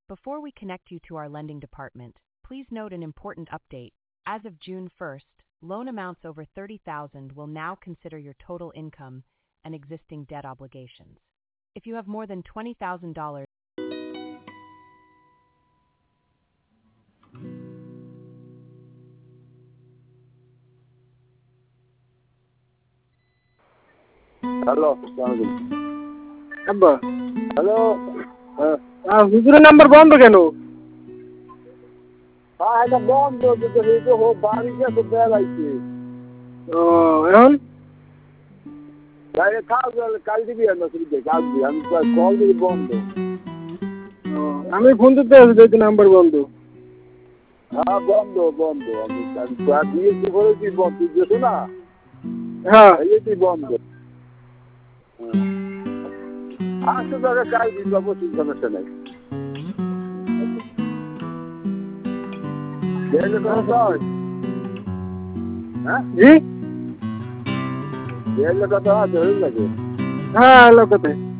Before we connect you to our lending department, please note an important update. As of June 1st, loan amounts over $30,000 will now consider your total income and existing debt obligations. If you have more than $20,000, hello, আব্বা hello. হ্যাঁ, হুজুরের number বন্ধ কেন? এটা বন্ধ কিন্তু বাড়িতে তো বেড়াইছে। ও এখন বাইরে কাজ কাল দিবি কাজ দিবি আমি কল দিবি বন্ধ। আমি ফোন দিতে আসি নাম্বার বন্ধ। হ্যাঁ বন্ধ বন্ধ আমি দিয়েছি বলেছি বন্ধ দিয়েছো না। হ্যাঁ দিয়েছি বন্ধ। আসতে তাহলে কাল দিন বাবু, ঠিক সমস্যা নাই। হ্যাঁ জি কত আছে হয়ে গেছে। হ্যাঁ লোকতে